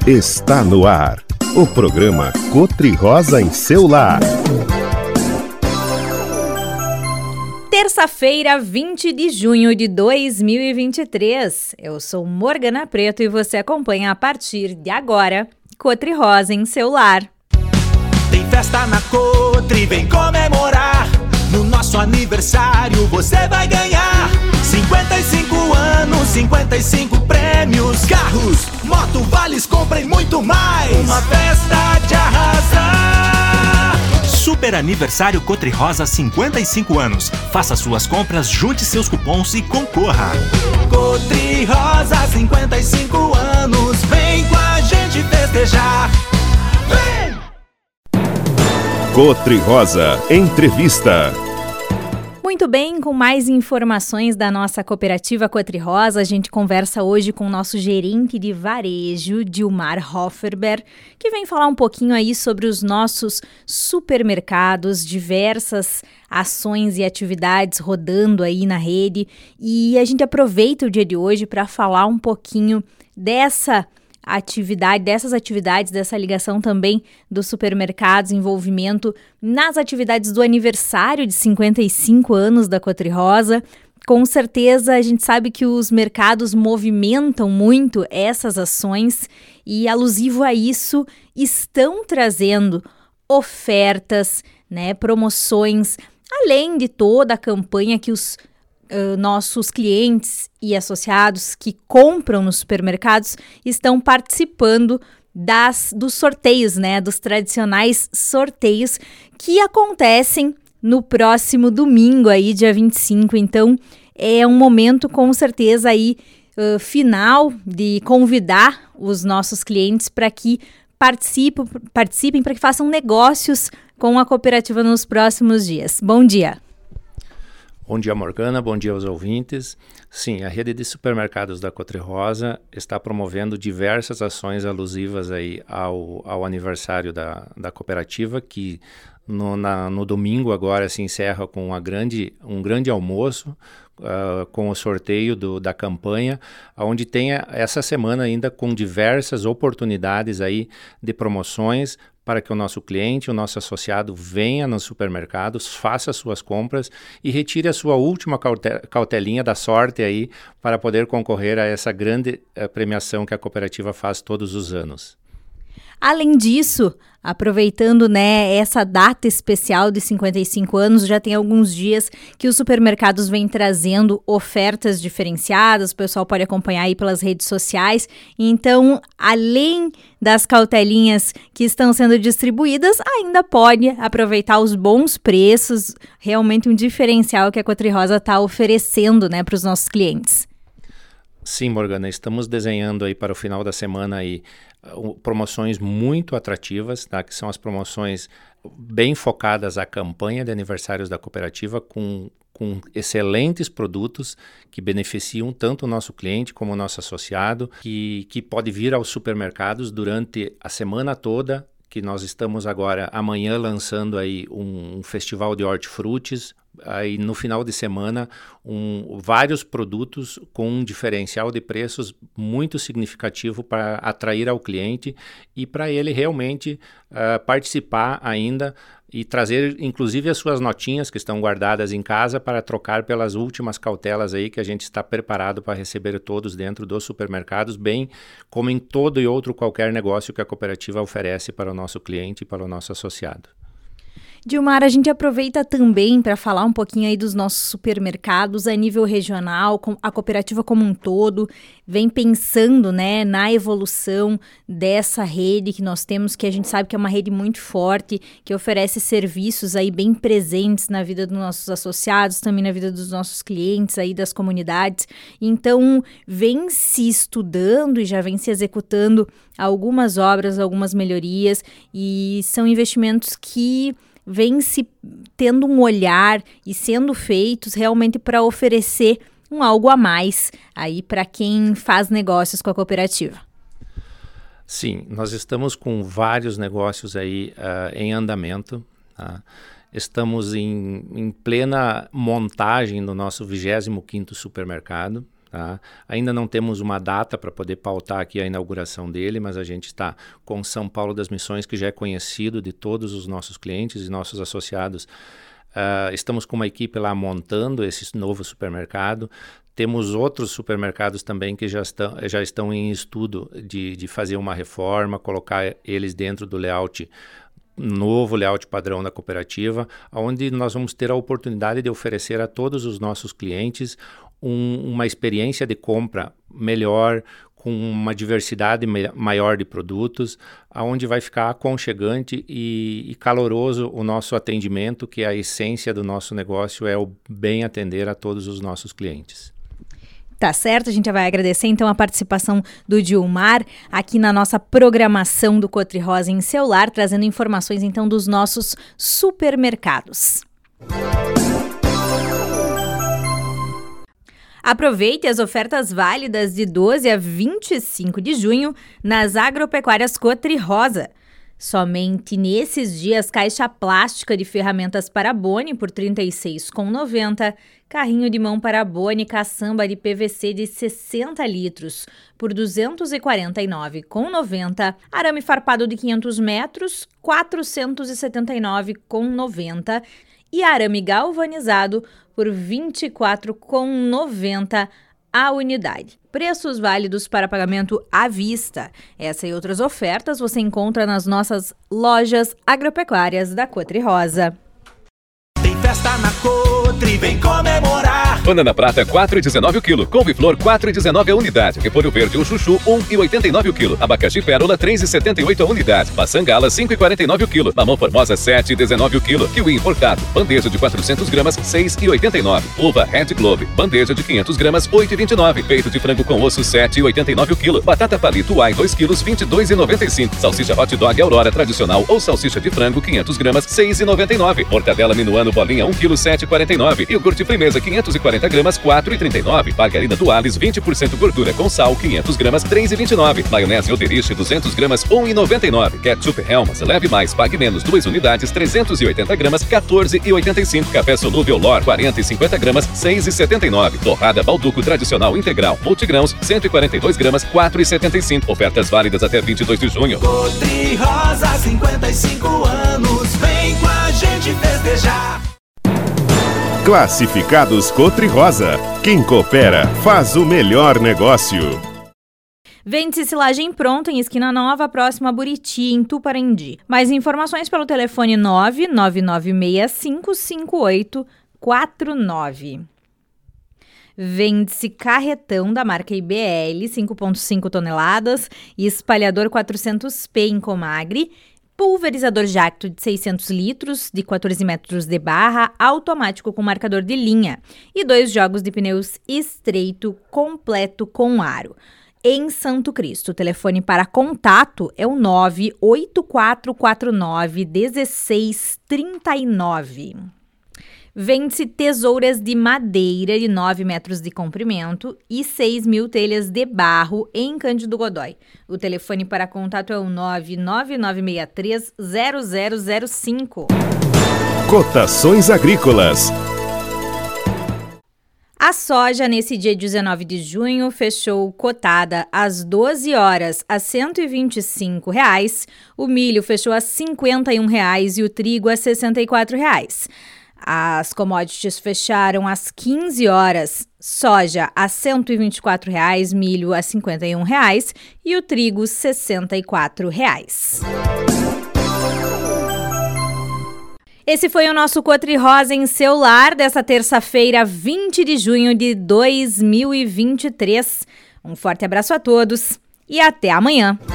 Está no ar, o programa Cotri-Rosa em seu lar. Terça-feira, 20 de junho de 2023. Eu sou Morgana Preto e você acompanha a partir de agora Cotri-Rosa em seu lar. Tem festa na Cotri, vem comemorar. No nosso aniversário você vai ganhar 55 anos, 55 prêmios, carros, moto, vales, compra e muito mais. Uma festa de arrasar. Super Aniversário Cotri-Rosa 55 anos. Faça suas compras, junte seus cupons e concorra. Cotri-Rosa 55 anos. Vem com a gente festejar. Vem! Cotri-Rosa Entrevista. Muito bem, com mais informações da nossa cooperativa Cotri-Rosa, a gente conversa hoje com o nosso gerente de varejo, Dilmar Hofferber, que vem falar um pouquinho aí sobre os nossos supermercados, diversas ações e atividades rodando aí na rede. E a gente aproveita o dia de hoje para falar um pouquinho dessas atividades, dessa ligação também dos supermercados, envolvimento nas atividades do aniversário de 55 anos da Cotri-Rosa. Com certeza a gente sabe que os mercados movimentam muito essas ações e, alusivo a isso, estão trazendo ofertas, promoções, além de toda a campanha que os nossos clientes e associados que compram nos supermercados estão participando dos sorteios, dos tradicionais sorteios que acontecem no próximo domingo, aí, dia 25. Então, é um momento, com certeza, aí, final de convidar os nossos clientes para que participem, para que façam negócios com a cooperativa nos próximos dias. Bom dia! Bom dia, Morgana. Bom dia aos ouvintes. Sim, a rede de supermercados da Cotri-Rosa está promovendo diversas ações alusivas aí ao aniversário da cooperativa, que no domingo agora se encerra com um grande almoço, com o sorteio da campanha, onde tem essa semana ainda com diversas oportunidades aí de promoções para que o nosso cliente, o nosso associado venha nos supermercados, faça suas compras e retire a sua última cautelinha da sorte aí para poder concorrer a essa grande premiação que a cooperativa faz todos os anos. Além disso, aproveitando essa data especial de 55 anos, já tem alguns dias que os supermercados vêm trazendo ofertas diferenciadas, o pessoal pode acompanhar aí pelas redes sociais. Então, além das cautelinhas que estão sendo distribuídas, ainda pode aproveitar os bons preços, realmente um diferencial que a Cotri-Rosa está oferecendo para os nossos clientes. Sim, Morgana, estamos desenhando aí para o final da semana aí promoções muito atrativas, que são as promoções bem focadas à campanha de aniversários da cooperativa, com excelentes produtos que beneficiam tanto o nosso cliente como o nosso associado, que pode vir aos supermercados durante a semana toda, que nós estamos agora amanhã lançando aí um festival de hortifrutis. Aí no final de semana, vários produtos com um diferencial de preços muito significativo para atrair ao cliente e para ele realmente participar ainda e trazer inclusive as suas notinhas que estão guardadas em casa para trocar pelas últimas cautelas aí que a gente está preparado para receber todos dentro dos supermercados, bem como em todo e outro qualquer negócio que a cooperativa oferece para o nosso cliente e para o nosso associado. Dilmar, a gente aproveita também para falar um pouquinho aí dos nossos supermercados a nível regional, a cooperativa como um todo vem pensando na evolução dessa rede que nós temos, que a gente sabe que é uma rede muito forte, que oferece serviços aí bem presentes na vida dos nossos associados, também na vida dos nossos clientes aí das comunidades. Então, vem se estudando e já vem se executando algumas obras, algumas melhorias, e são investimentos que vem se tendo um olhar e sendo feitos realmente para oferecer um algo a mais aí para quem faz negócios com a cooperativa. Sim, nós estamos com vários negócios aí em andamento. Estamos em plena montagem do nosso 25º supermercado. Tá? Ainda não temos uma data para poder pautar aqui a inauguração dele, mas a gente está com São Paulo das Missões, que já é conhecido de todos os nossos clientes e nossos associados. Estamos com uma equipe lá montando esse novo supermercado. Temos outros supermercados também que já estão em estudo de fazer uma reforma, colocar eles dentro do novo layout padrão da cooperativa, onde nós vamos ter a oportunidade de oferecer a todos os nossos clientes uma experiência de compra melhor, com uma diversidade maior de produtos, onde vai ficar aconchegante e caloroso o nosso atendimento, que é a essência do nosso negócio, é o bem atender a todos os nossos clientes. Tá certo, a gente vai agradecer então a participação do Dilmar aqui na nossa programação do Cotri Rosa em seu lar, trazendo informações então dos nossos supermercados. Aproveite as ofertas válidas de 12 a 25 de junho nas agropecuárias Cotri Rosa. Somente nesses dias, caixa plástica de ferramentas Paraboni por R$ 36,90, carrinho de mão Paraboni caçamba de PVC de 60 litros por R$ 249,90, arame farpado de 500 metros, R$ 479,90 e arame galvanizado por R$ 24,90 a unidade. Preços válidos para pagamento à vista. Essa e outras ofertas você encontra nas nossas lojas agropecuárias da Cotri Rosa. Tem festa na Cotri, vem comemorar. Banana prata 4,19 o quilo, couve-flor 4,19 a unidade, repolho verde ou chuchu 1,89 o quilo, abacaxi pérola 3,78 a unidade, maçã gala 5,49 o quilo, mamão formosa 7,19 o quilo, kiwi importado, bandeja de 400 gramas 6,89, uva Red Globe, bandeja de 500 gramas 8,29, peito de frango com osso 7,89 o quilo, batata palito Uai 2 quilos 22,95, salsicha hot dog Aurora tradicional ou salsicha de frango 500 gramas 6,99, mortadela minuano bolinha 1 quilo 7,49, iogurte Frimeza 540 gramas 4,39, margarina Duales 20% gordura com sal 500 gramas 3,29, maionese Oderich 200 gramas 1,99, ketchup Helmas leve mais pague menos 2 unidades 380 gramas 14,85, café solúvel Lor 40 e 50 gramas 6,79, torrada Balduco tradicional integral multigrãos 142 gramas 4,75, ofertas válidas até 22 de junho. Cotri Rosa, 55 anos, vem com a gente festejar. Classificados Cotri Rosa. Quem coopera faz o melhor negócio. Vende-se silagem pronta em Esquina Nova, próxima a Buriti, em Tuparendi. Mais informações pelo telefone 999655849. Vende-se carretão da marca IBL, 5,5 toneladas, e espalhador 400P em Comagre, pulverizador Jacto de 600 litros, de 14 metros de barra, automático com marcador de linha, e 2 jogos de pneus estreito completo com aro. Em Santo Cristo, o telefone para contato é o 98449-1639. Vende-se tesouras de madeira de 9 metros de comprimento e 6.000 telhas de barro em Cândido Godói. O telefone para contato é o 99963-0005. Cotações agrícolas. A soja, nesse dia 19 de junho, fechou cotada às 12 horas a R$ 125,00, o milho fechou a R$ 51,00 e o trigo a R$ 64,00. As commodities fecharam às 15 horas, soja a R$ 124,00, milho a R$ 51,00 e o trigo R$ 64,00. Esse foi o nosso Cotri Rosa em seu lar dessa terça-feira, 20 de junho de 2023. Um forte abraço a todos e até amanhã.